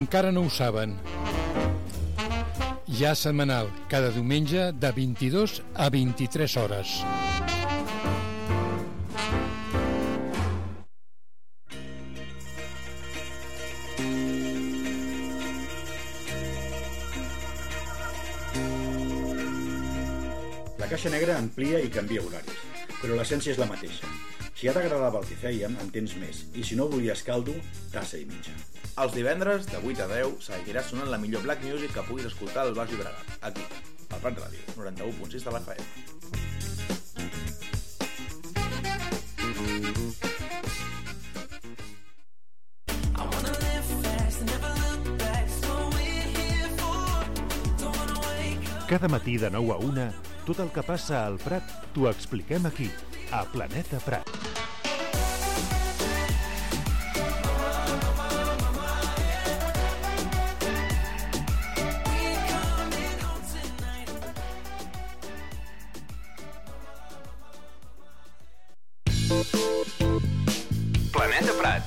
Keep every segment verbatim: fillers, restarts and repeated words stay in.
encara no ho saben. Ja setmanal, cada diumenge de vint-i-dos a vint-i-tres hores. La Caixa Negra amplia i canvia horaris, però l'essència és la mateixa. Si ja t'agradava el que fèiem, en tens més, i si no volies caldo, tassa i mitja. Els divendres, de vuit a deu, seguirà sonant la millor black music que puguis escoltar al Baix Llobregat, aquí, al Prat Ràdio, noranta-u punt sis de l'F M. Cada matí de nou a una, tot el que passa al Prat t'ho expliquem aquí, a Planeta Prat. Planeta Prat.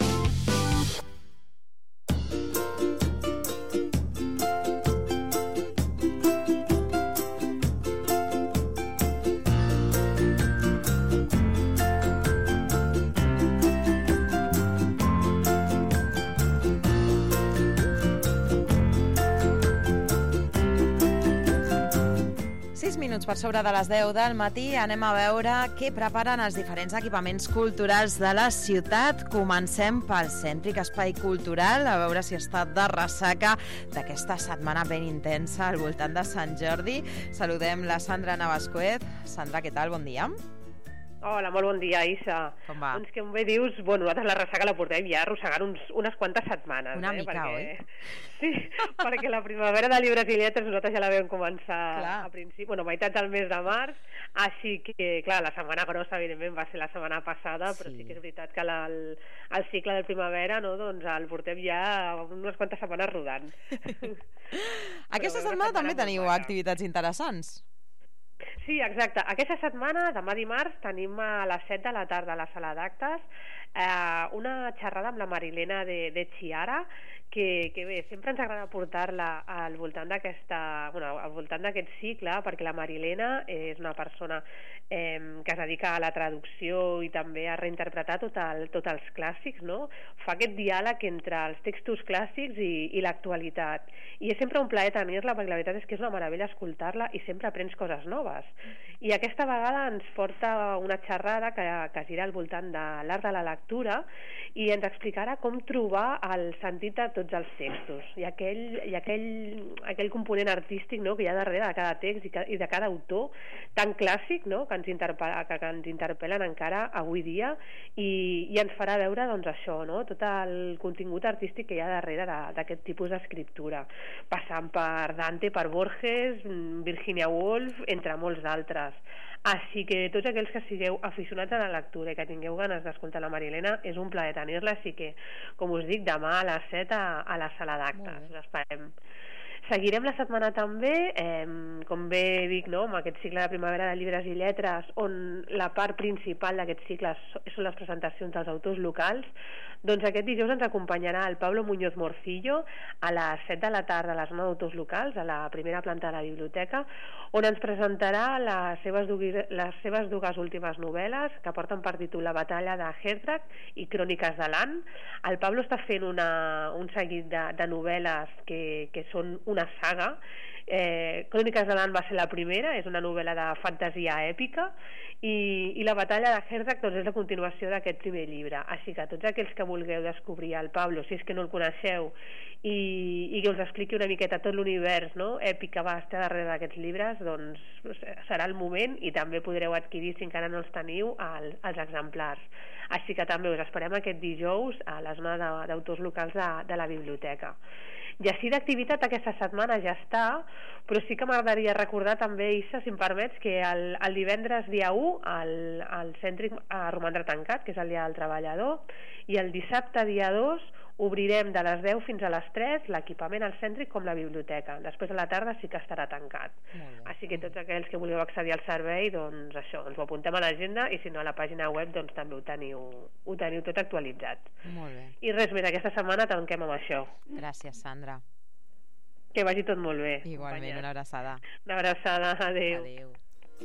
Minuts per sobre de les deu del matí anem a veure què preparen els diferents equipaments culturals de la ciutat. Comencem pel Cèntric Espai Cultural, a veure si està de ressaca d'aquesta setmana ben intensa al voltant de Sant Jordi. Saludem la Sandra Navascuet. Sandra, què tal? Bon dia. Hola, molt bon dia, Isa. Com va? Doncs que bé dius, bueno, nosaltres la ressaca la portem ja arrossegant uns, unes quantes setmanes. Una eh? mica, perquè... oi? Sí, perquè la primavera de llibres i lletres nosaltres ja la vam començar clar. a principi, bueno, meitat del mes de març, així que, clar, la setmana grossa, evidentment, va ser la setmana passada, sí. Però sí que és veritat que la, el, el cicle de primavera, no, doncs el portem ja unes quantes setmanes rodant. Aquesta setmana, setmana també teniu activitats interessants. Sí, exacte. Aquesta setmana, demà dimarts, tenim a les set de la tarda a la sala d'actes eh, una xerrada amb la Marilena de, de Chiara, que, que bé, sempre ens agrada portar-la al voltant d'aquesta, bueno, al voltant d'aquest cicle, perquè la Marilena és una persona eh, que es dedica a la traducció i també a reinterpretar tot el, tot els clàssics, no? Fa aquest diàleg entre els textos clàssics i, i l'actualitat. I és sempre un plaer tenir-la, perquè la veritat és que és una meravella escoltar-la i sempre aprens coses noves. I aquesta vegada ens porta una xerrada que, que gira al voltant de l'art de la lectura i ens explicarà com trobar el sentit de tots els textos i aquell, i aquell, aquell component artístic, no?, que hi ha darrere de cada text i, que, i de cada autor tan clàssic, no?, que ens, interpel·la, que, que ens interpel·len encara avui dia i, i ens farà veure, doncs, això, no?, tot el contingut artístic que hi ha darrere d'aquest tipus d'escriptura, passant per Dante, per Borges, Virginia Woolf, entre molts d'altres. Així que tots aquells que sigueu aficionats a la lectura i que tingueu ganes d'escoltar la Marilena, és un plaer tenir-la, així que, com us dic, demà a les set a, a la sala d'actes. Us esperem. Seguirem la setmana també, eh, com bé dic, no?, amb aquest cicle de primavera de llibres i lletres, on la part principal d'aquest cicle són les presentacions dels autors locals. Doncs aquest dijous ens acompanyarà el Pablo Muñoz Morcillo a les set de la tarda a la zona d'autors locals, a la primera planta de la biblioteca, on ens presentarà les seves, les seves dues últimes novel·les que porten per títol La batalla de Herzog i Cròniques de l'An. El Pablo està fent una, un seguit de, de novel·les que, que són una saga. eh, Cròniques de l'An va ser la primera, és una novel·la de fantasia èpica, i, i La batalla de Herzog, doncs, és la continuació d'aquest primer llibre. Així que tots aquells que vulgueu descobrir el Pablo, si és que no el coneixeu, i, i que us expliqui una miqueta tot l'univers, no?, èpic que va estar darrere d'aquests llibres, doncs serà el moment, i també podreu adquirir, si encara no els teniu, el, els exemplars. Així que també us esperem aquest dijous a la zona d'autors locals de, de la biblioteca. I així d'activitat aquesta setmana ja està, però sí que m'agradaria recordar també, Issa, si em permets, que el, el divendres dia u el, el Cèntric romandrà tancat, que és el dia del treballador, i el dissabte dia dos obrirem de les deu fins a les tres l'equipament al cèntric com la biblioteca. Després a la tarda sí que estarà tancat. Així que tots aquells que voleu accedir al servei, doncs això, ens ho apuntem a l'agenda i si no a la pàgina web doncs també ho teniu, ho teniu tot actualitzat. Molt bé. I res més, aquesta setmana tanquem amb això. Gràcies, Sandra. Que vagi tot molt bé. Igualment, companyes. Una abraçada. Una abraçada, adéu. Adéu.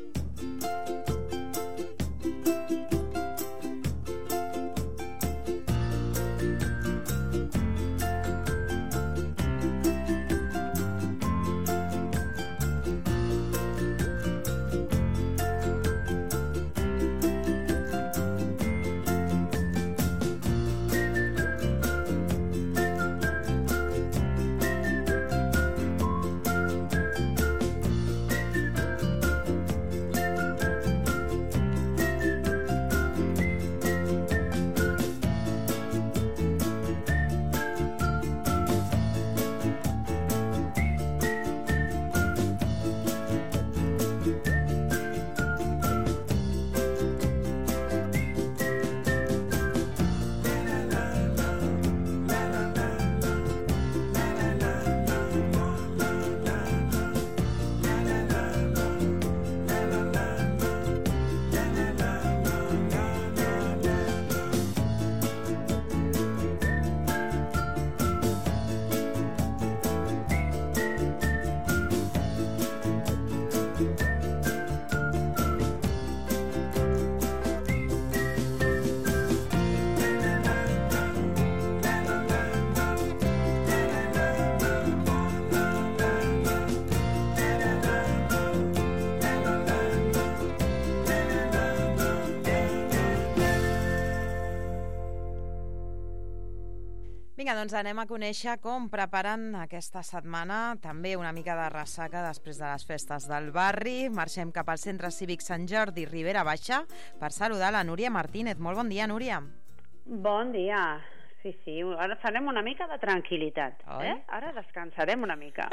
Vinga, doncs anem a conèixer com preparen aquesta setmana també una mica de ressaca després de les festes del barri. Marxem cap al Centre Cívic Sant Jordi Ribera Baixa per saludar la Núria Martínez. Molt bon dia, Núria. Bon dia. Sí, sí, ara farem una mica de tranquil·litat. Eh? Ara descansarem una mica.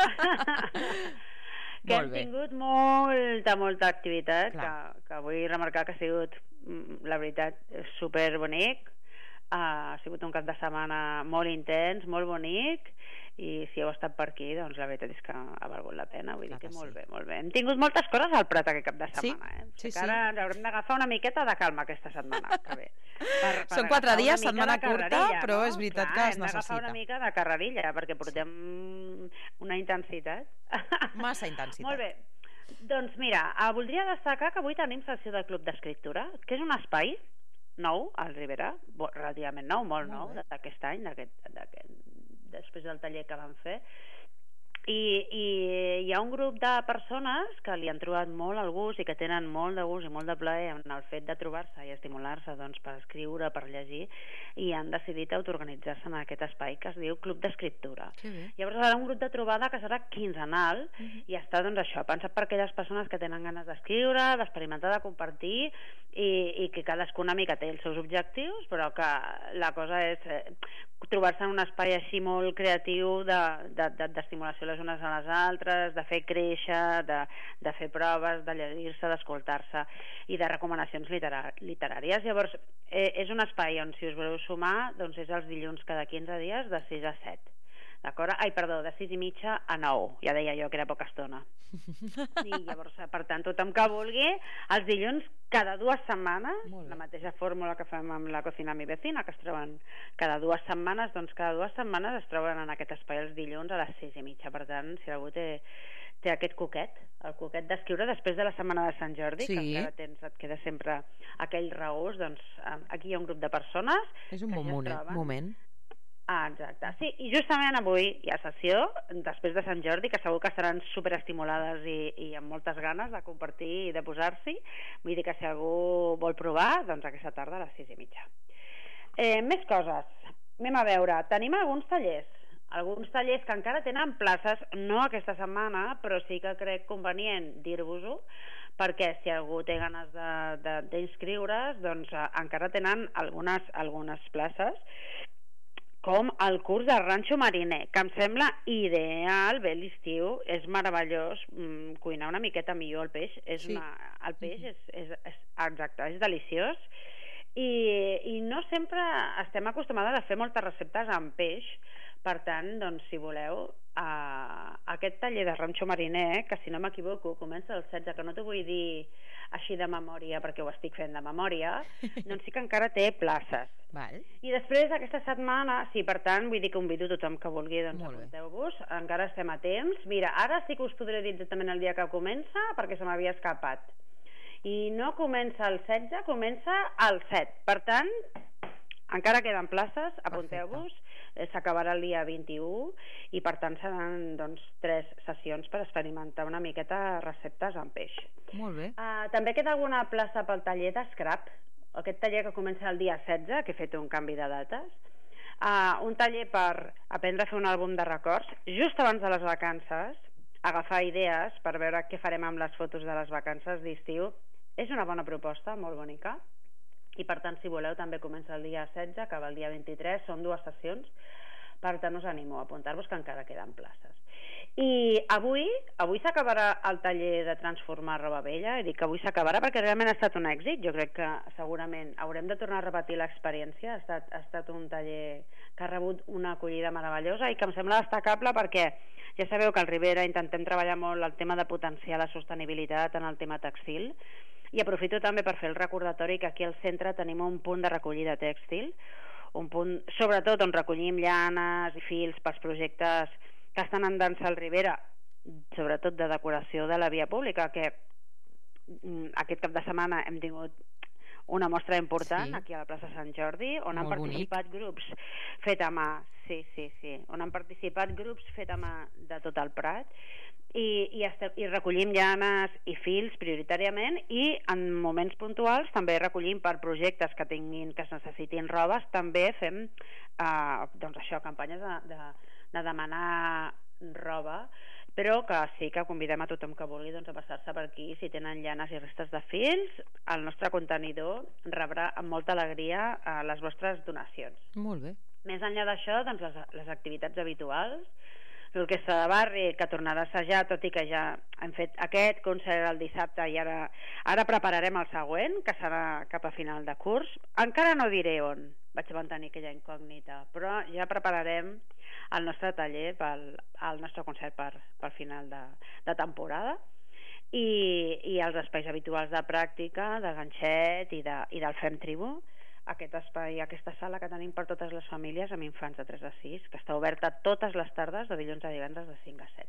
Que hem tingut molta, molta activitat, que, que vull remarcar que ha sigut, la veritat, superbonic. Uh, ha sigut un cap de setmana molt intens, molt bonic, i si heu estat per aquí, doncs la veritat és que ha valgut la pena. Vull dir que molt bé, molt bé. Hem tingut moltes coses al Prat aquest cap de setmana. Eh? Sí, sí. Ara haurem d'agafar una miqueta de calma aquesta setmana. Que bé. Per, per Són quatre dies, setmana curta, però és veritat Clar, que es necessita. Hem d'agafar una mica de carrerilla, perquè portem una intensitat. Massa intensitat. Molt bé. Doncs mira, voldria destacar que avui tenim sessió del Club d'Escriptura, que és un espai nou, al Ribera, relativament nou, molt nou, d'aquest any, després del taller que van fer. I, i hi ha un grup de persones que li han trobat molt el gust i que tenen molt de gust i molt de plaer en el fet de trobar-se i estimular-se doncs, per escriure, per llegir, i han decidit autoorganitzar-se en aquest espai que es diu Club d'Escriptura. Llavors serà un grup de trobada que serà quinzenal uh -huh. i està doncs això, pensat per aquelles persones que tenen ganes d'escriure, d'experimentar, de compartir, i, i que cadascuna mica té els seus objectius, però que la cosa és eh, trobar-se en un espai així molt creatiu d'estimulació de, de, les unes a les altres, de fer créixer, de, de fer proves, de llegir-se, d'escoltar-se i de recomanacions literar literàries. Llavors, eh, és un espai on si us voleu sumar, doncs és els dilluns cada quinze dies de sis a set. D'acord? Ai, perdó, de sis i mitja a nou. Ja deia jo que era poca estona. I llavors, per tant, tothom que vulgui, els dilluns cada dues setmanes, la mateixa fórmula que fem amb la Cocina Mi Vecina, que es troben cada dues setmanes, doncs cada dues setmanes es troben en aquest espai els dilluns a les sis i mitja. Per tant, si algú té, té aquest coquet, el coquet d'escriure després de la Setmana de Sant Jordi, sí. que encara tens, et queda sempre aquell regust, doncs aquí hi ha un grup de persones. És un bon moment. moment. Ah, exacte, sí, i justament avui hi ha sessió, després de Sant Jordi, que segur que estaran superestimulades i, i amb moltes ganes de compartir i de posar-s'hi. Vull dir que si algú vol provar, doncs aquesta tarda a les sis i mitja. Eh, més coses, anem a veure, tenim alguns tallers, alguns tallers que encara tenen places, no aquesta setmana, però sí que crec convenient dir-vos-ho, perquè si algú té ganes d'inscriure's, doncs eh, encara tenen algunes, algunes places, com el curs de ranxo mariner, que em sembla ideal, bé l'estiu, és meravellós, mm, cuinar una miqueta millor el peix, és sí. una, el peix és, és, és, exacte, és deliciós, I, i no sempre estem acostumades a fer moltes receptes amb peix. Per tant, doncs, si voleu, uh, aquest taller de ranxo mariner, que si no m'equivoco comença el setze, que no t'ho vull dir així de memòria perquè ho estic fent de memòria, doncs sí que encara té places. Val. I després aquesta setmana, sí, per tant, vull dir que convido tothom que vulgui, doncs apunteu-vos, encara estem a temps. Mira, ara sí que us podré dir exactament el dia que comença, perquè se m'havia escapat. I no comença el setze, comença el set. Per tant, encara queden places, apunteu-vos. S'acabarà el dia vint-i-u i per tant seran doncs, tres sessions per experimentar una miqueta receptes amb peix. Molt bé. Uh, també queda alguna plaça pel taller d'Scrap, aquest taller que comença el dia setze, que he fet un canvi de dates. Uh, un taller per aprendre a fer un àlbum de records just abans de les vacances, agafar idees per veure què farem amb les fotos de les vacances d'estiu. És una bona proposta, molt bonica. I per tant, si voleu, també comença el dia setze, acaba el dia vint-i-tres, són dues sessions, per tant us animo a apuntar-vos que encara queden places. I avui, avui s'acabarà el taller de transformar roba vella, i dic que avui s'acabarà perquè realment ha estat un èxit. Jo crec que segurament haurem de tornar a repetir l'experiència. Ha estat, ha estat un taller que ha rebut una acollida meravellosa i que em sembla destacable perquè ja sabeu que al Ribera intentem treballar molt el tema de potenciar la sostenibilitat en el tema textil. I aprofito també per fer el recordatori que aquí al centre tenim un punt de recollida tèxtil, un punt sobretot on recollim llanes i fils pels projectes que estan en dansa al Ribera, sobretot de decoració de la via pública, que aquest cap de setmana hem tingut una mostra important, sí, aquí a la plaça Sant Jordi, on han participat bonic. grups fet a mà, sí, sí, sí, on han participat grups fet a mà de tot el Prat, i, i, estem, i recollim llanes i fils prioritàriament, i en moments puntuals també recollim per projectes que tinguin, que es necessitin robes, també fem eh, doncs això, campanyes de, de, de demanar roba, però que sí que convidem a tothom que vulgui doncs, a passar-se per aquí. Si tenen llanes i restes de fils, el nostre contenidor rebrà amb molta alegria eh, les vostres donacions. Molt bé. Més enllà d'això, doncs, les, les activitats habituals, l'orquestra de barri, que tornarà a assajar, tot i que ja hem fet aquest concert el dissabte i ara, ara prepararem el següent, que serà cap a final de curs. Encara no diré on, vaig mantenir aquella incògnita, però ja prepararem el nostre taller pel el nostre concert per, per final de, de temporada, i, i els espais habituals de pràctica, de ganxet i, de, i del Fem Tribu, aquest espai, aquesta sala que tenim per totes les famílies amb infants de tres a sis, que està oberta totes les tardes de dilluns a divendres de cinc a set.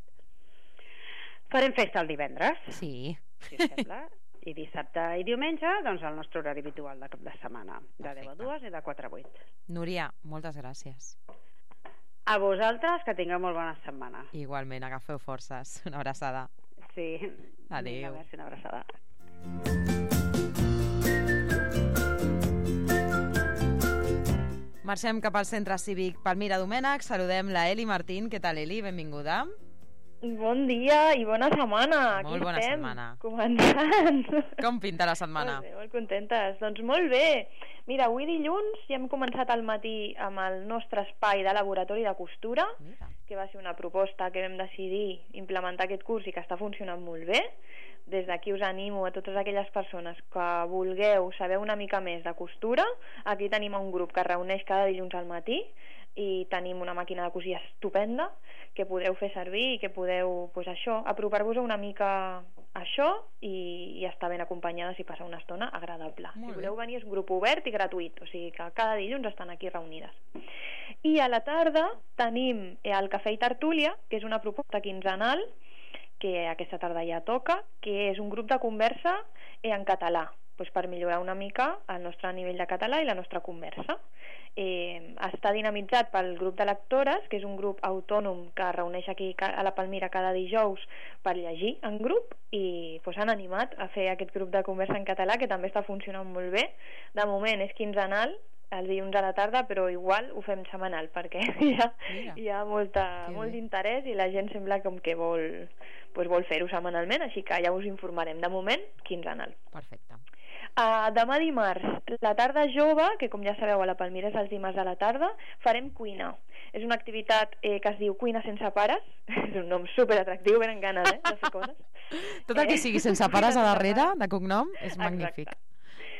Farem festa el divendres, sí, si us sembla, i dissabte i diumenge doncs el nostre horari habitual de cap de setmana, de Perfecte. deu a dues i de quatre a vuit. Núria, moltes gràcies. A vosaltres, que tingueu molt bona setmana. Igualment, agafeu forces. Una abraçada. Sí. Adéu. Vinga, merci, una abraçada. Marxem cap al centre cívic Palmira Domènech. Saludem la Eli Martín. Què tal, Eli? Benvinguda. Bon dia i bona setmana. Molt Aquí bona estem, setmana. Començant. Com pinta la setmana? Molt bé, molt contentes. Doncs molt bé. Mira, avui dilluns ja hem començat al matí amb el nostre espai de laboratori de costura, Mira. que va ser una proposta que vam decidir implementar aquest curs i que està funcionant molt bé. Des d'aquí us animo a totes aquelles persones que vulgueu saber una mica més de costura. Aquí tenim un grup que es reuneix cada dilluns al matí i tenim una màquina de cosir estupenda que podeu fer servir i que podeu, pues això, apropar-vos una mica a això i, i estar ben acompanyades i passar una estona agradable. Molt si voleu venir és un grup obert i gratuït, o sigui que cada dilluns estan aquí reunides. I a la tarda tenim el Cafè i Tertúlia, que és una proposta quinzenal que aquesta tarda ja toca, que és un grup de conversa en català, doncs per millorar una mica el nostre nivell de català i la nostra conversa. Eh, està dinamitzat pel grup de lectores, que és un grup autònom que es reuneix aquí a la Palmira cada dijous per llegir en grup, i doncs, han animat a fer aquest grup de conversa en català, que també està funcionant molt bé. De moment és quinzenal, el dilluns a la tarda, però igual ho fem setmanal perquè hi ha, hi ha molta, molt d'interès i la gent sembla com que vol, doncs vol fer-ho setmanalment, així que ja us informarem. De moment, quinzenal. Perfecte. Uh, demà dimarts, la tarda jove, que com ja sabeu a la Palmira és els dimarts a la tarda, farem cuina. És una activitat eh, que es diu Cuina sense pares. És un nom superatractiu, venen ganes eh, de fer coses. Tot el que sigui sense pares a darrere, de cognom, és magnífic. Exacte.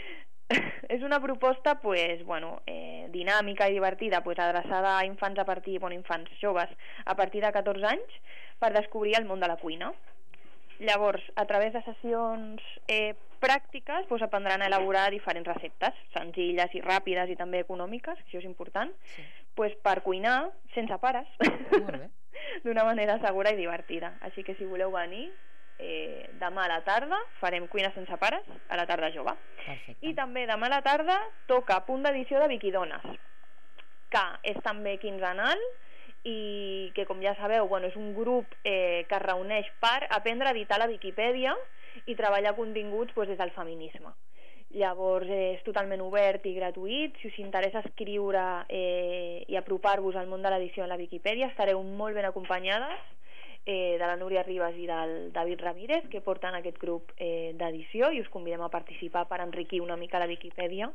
és una proposta pues, bueno, eh, dinàmica i divertida, pues, adreçada a infants a partir, bueno, infants joves a partir de catorze anys per descobrir el món de la cuina. Llavors, a través de sessions eh, pràctiques pues, aprendran a elaborar diferents receptes senzilles i ràpides i també econòmiques, que això és important, sí. pues, per cuinar sense pares d'una manera segura i divertida. Així que si voleu venir, eh, demà a la tarda farem cuina sense pares a la tarda jove. Perfecte. I també demà a la tarda toca punt d'edició de Viquidones, que és també quinzenal i que, com ja sabeu, bueno, és un grup eh, que es reuneix per aprendre a editar la Viquipèdia i treballar continguts pues, des del feminisme. Llavors eh, és totalment obert i gratuït. Si us interessa escriure eh, i apropar-vos al món de l'edició en la Viquipèdia, estareu molt ben acompanyades eh, de la Núria Ribas i del David Ramírez, que porten aquest grup eh, d'edició, i us convidem a participar per enriquir una mica la Viquipèdia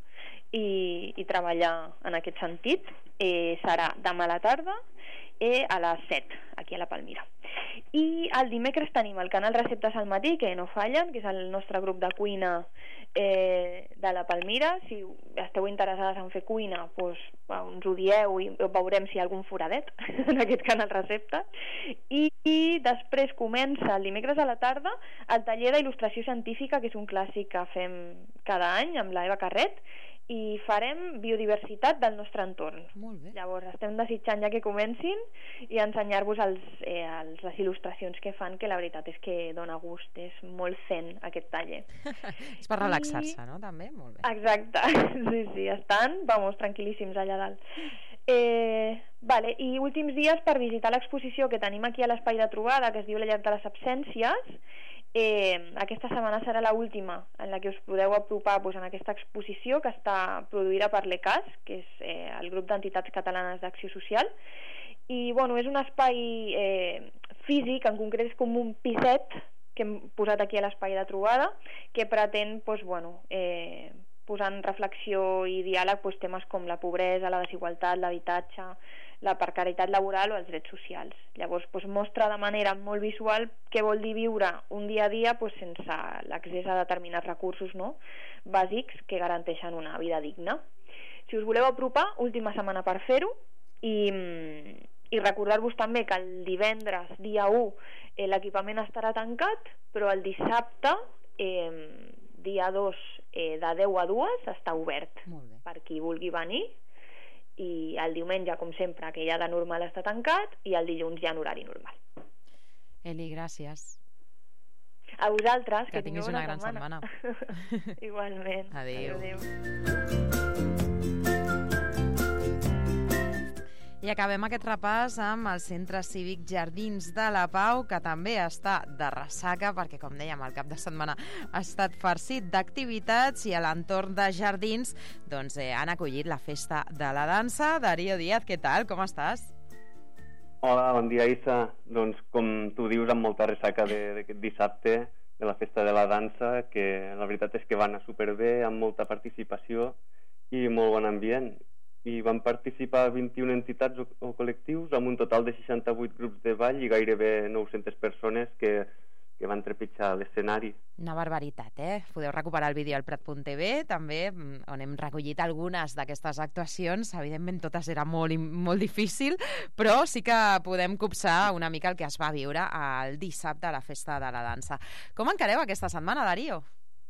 i, i treballar en aquest sentit. Eh, serà demà a la tarda eh, a les set, aquí a la Palmira. I el dimecres tenim el canal Receptes al matí, que no fallen, que és el nostre grup de cuina eh, de la Palmira. Si esteu interessades en fer cuina, doncs, ens ho dieu i veurem si hi ha algun foradet en aquest canal Receptes. I, i després comença el dimecres a la tarda el taller d'il·lustració científica, que és un clàssic que fem cada any amb la Eva Carret, i farem biodiversitat del nostre entorn. Molt bé. Llavors estem desitjant ja que comencin i ensenyar-vos els, eh, els, les il·lustracions que fan, que la veritat és que dona gust, és molt zen aquest taller. És per relaxar-se, I... no? També, molt bé. Exacte, sí, sí, estan, vamos, tranquil·líssims allà dalt. Eh, vale, i últims dies per visitar l'exposició que tenim aquí a l'Espai de Trobada, que es diu La llar de les absències. Eh, aquesta setmana serà l'última en la que us podeu apropar pues, en aquesta exposició, que està produïda per l'E C A S, que és eh, el grup d'entitats catalanes d'acció social. I bueno, és un espai eh, físic, en concret és com un piset que hem posat aquí a l'Espai de Trobada, que pretén pues, bueno, eh, posar en reflexió i diàleg pues, temes com la pobresa, la desigualtat, l'habitatge, la precarietat laboral o els drets socials. Llavors pues, mostra de manera molt visual què vol dir viure un dia a dia pues, sense l'accés a determinats recursos, no? bàsics que garanteixen una vida digna. Si us voleu apropar, última setmana per fer-ho, i, i recordar-vos també que el divendres, dia u, eh, l'equipament estarà tancat, però el dissabte, eh, dia dos, eh, de deu a dues, està obert per qui vulgui venir. I el diumenge, com sempre, que ja de normal està tancat, i el dilluns ja en horari normal. Eli, gràcies. A vosaltres, que, que tinguis una, una gran setmana. setmana. Igualment. Adéu. Adéu. I acabem aquest repàs amb el Centre Cívic Jardins de la Pau, que també està de ressaca, perquè, com dèiem, el cap de setmana ha estat farcit d'activitats, i a l'entorn de Jardins doncs, eh, han acollit la Festa de la Dansa. Darío Díaz, què tal? Com estàs? Hola, bon dia, Issa. Doncs, com tu dius, amb molta ressaca d'aquest dissabte de la Festa de la Dansa, que la veritat és que va anar superbé, amb molta participació i molt bon ambient. I van participar vint-i-una entitats o, o col·lectius amb un total de seixanta-vuit grups de ball i gairebé nou-centes persones que, que van trepitjar l'escenari. Una barbaritat, eh? Podeu recuperar el vídeo al prat punt tv, també, on hem recollit algunes d'aquestes actuacions. Evidentment, totes era molt, molt difícil, però sí que podem copsar una mica el que es va viure el dissabte a la Festa de la Dansa. Com encareu aquesta setmana, Darío?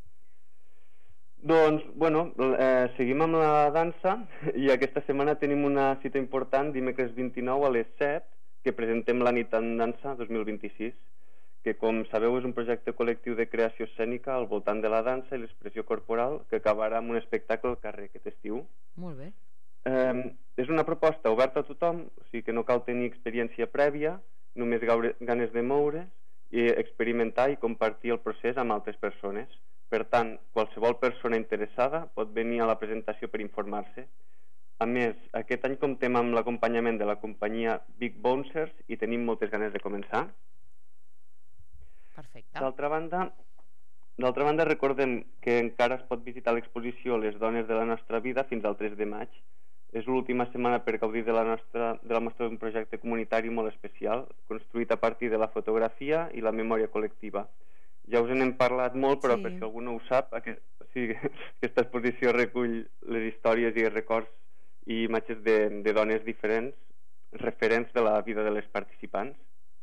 Doncs, bueno, eh, seguim amb la dansa, i aquesta setmana tenim una cita important, dimecres vint-i-nou a les set, que presentem la Nit en Dansa dos mil vint-i-sis, que, com sabeu, és un projecte col·lectiu de creació escènica al voltant de la dansa i l'expressió corporal, que acabarà amb un espectacle al carrer aquest estiu. Molt bé. Eh, és una proposta oberta a tothom, o sigui que no cal tenir experiència prèvia, només gaure, ganes de moure's i experimentar i compartir el procés amb altres persones. Per tant, qualsevol persona interessada pot venir a la presentació per informar-se. A més, aquest any comptem amb l'acompanyament de la companyia Big Bouncers i tenim moltes ganes de començar. Perfecte. D'altra banda, d'altra banda, recordem que encara es pot visitar l'exposició Les dones de la nostra vida fins al tres de maig. És l'última setmana per gaudir de la nostra, de la mostra d'un projecte comunitari molt especial, construït a partir de la fotografia i la memòria col·lectiva. Ja us n'hem parlat molt, però Sí. per si algú no ho sap, aquest, sí, aquesta exposició recull les històries i records i imatges de, de dones diferents, referents de la vida de les participants.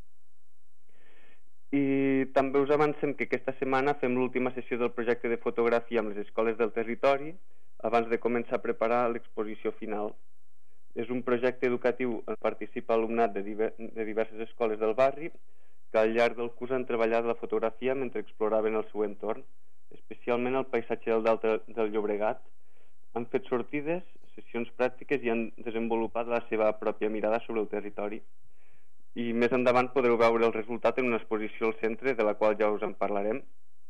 I també us avancem que aquesta setmana fem l'última sessió del projecte de fotografia amb les escoles del territori abans de començar a preparar l'exposició final. És un projecte educatiu on participa alumnat de, diver, de diverses escoles del barri que al llarg del curs han treballat la fotografia mentre exploraven el seu entorn, especialment el paisatge del Delta del Llobregat. Han fet sortides, sessions pràctiques i han desenvolupat la seva pròpia mirada sobre el territori. I més endavant podreu veure el resultat en una exposició al centre, de la qual ja us en parlarem.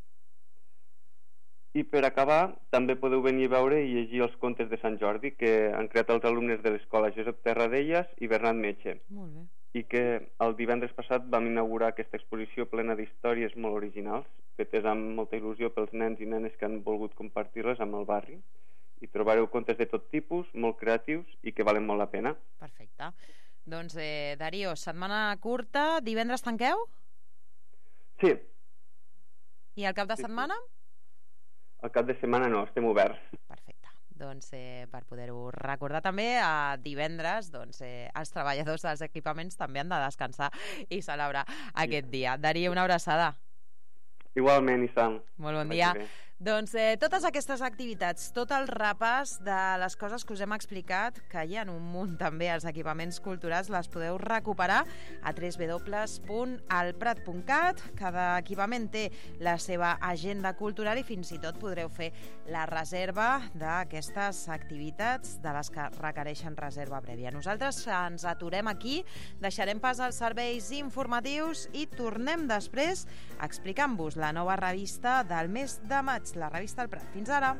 I per acabar, també podeu venir a veure i llegir els contes de Sant Jordi que han creat els alumnes de l'escola Josep Terradellas i Bernat Metge. Molt bé. I que el divendres passat vam inaugurar aquesta exposició plena d'històries molt originals, fetes amb molta il·lusió pels nens i nenes que han volgut compartir-les amb el barri. I trobareu contes de tot tipus, molt creatius i que valen molt la pena. Perfecte. Doncs, eh, Darío, setmana curta, divendres tanqueu? Sí. I el cap de Sí, sí. setmana? Al cap de setmana no, estem oberts. Perfecte. Doncs eh, per poder-ho recordar també, a divendres doncs, eh, els treballadors dels equipaments també han de descansar i celebrar aquest dia. Darío, una abraçada. Igualment, Issam. Molt bon Que dia. vagi bé. Doncs eh, totes aquestes activitats, tot el repàs de les coses que us hem explicat, que hi ha un munt també als equipaments culturals, les podeu recuperar a w w w punt el prat punt cat. Cada equipament té la seva agenda cultural i fins i tot podreu fer la reserva d'aquestes activitats de les que requereixen reserva prèvia. Nosaltres ens aturem aquí, deixarem pas als serveis informatius i tornem després explicant-vos la nova revista del mes de maig, la revista El Prat. Fins ara!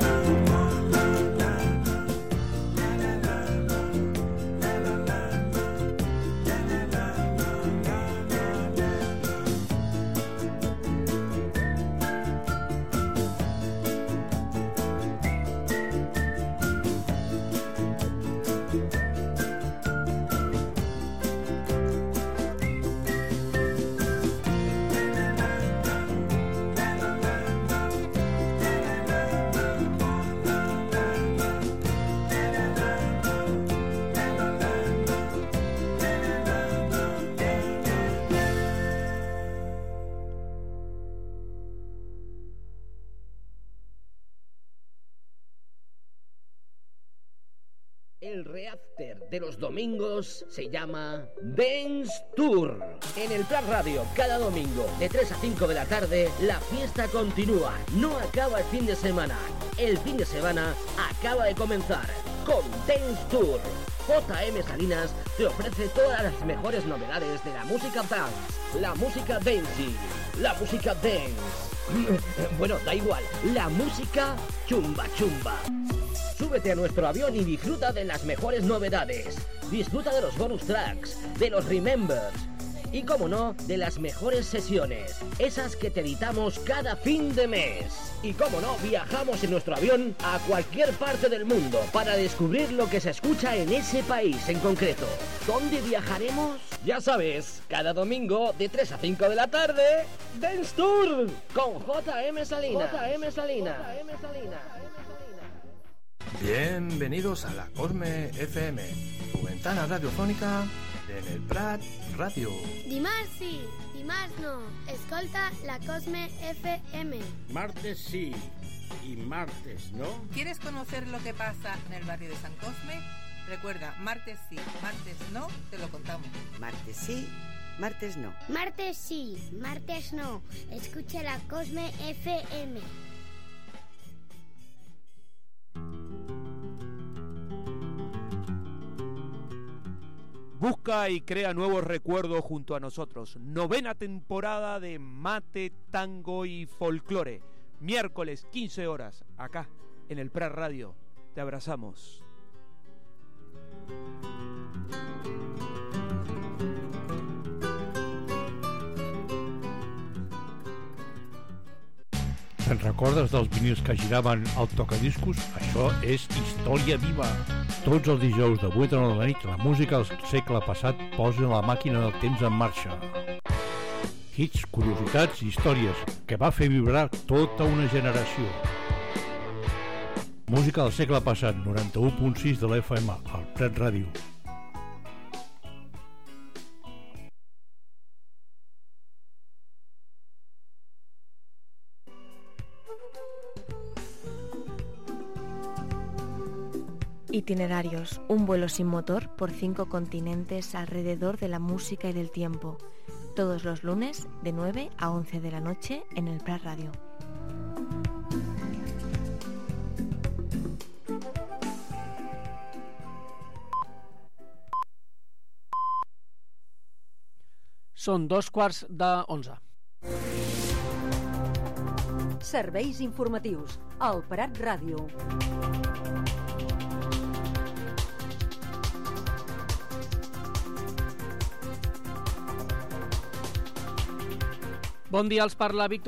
El reafter de los domingos se llama Dance Tour. En el Prat Radio, cada domingo, de tres a cinco de la tarde, la fiesta continúa. No acaba el fin de semana. El fin de semana acaba de comenzar con Dance Tour. J M Salinas te ofrece todas las mejores novedades de la música dance, la música dancey, la música dance. Bueno, da igual, la música chumba chumba. Súbete a nuestro avión y disfruta de las mejores novedades. Disfruta de los bonus tracks, de los remembers y, como no, de las mejores sesiones, esas que te editamos cada fin de mes. Y, como no, viajamos en nuestro avión a cualquier parte del mundo para descubrir lo que se escucha en ese país en concreto. ¿Dónde viajaremos? Ya sabes, cada domingo de tres a cinco de la tarde, Dance Tour con J M Salinas. J M Salinas. J M Salinas. Bienvenidos a la Cosme F M, tu ventana radiofònica en el Prat Radio. Dimarts sí, dimarts no. Escolta la Cosme F M. Martes sí y martes no. ¿Quieres conocer lo que pasa en el barrio de San Cosme? Recuerda, martes sí, martes no, te lo contamos. Martes sí, martes no. Martes sí, martes no. Escucha la Cosme F M. Busca y crea nuevos recuerdos junto a nosotros. Novena temporada de Mate, Tango y Folclore. Miércoles, quince horas, acá, en el Prat Radio. Te abrazamos. Te'n recordes dels vinils que giraven al tocadiscos? Això és història viva. Tots els dijous de vuit a nou de la nit, la música del segle passat posa la màquina del temps en marxa. Hits, curiositats i històries que va fer vibrar tota una generació. Música del segle passat, noranta-u punt sis de l'F M, al Prat Ràdio. Itinerarios, un vuelo sin motor por cinco continentes alrededor de la música y del tiempo. Todos los lunes de nueve a once de la noche en el Prat Radio. Són dos quarts de onze. Serveis informatius al Prat Ràdio. Bon dia, els parla Víctor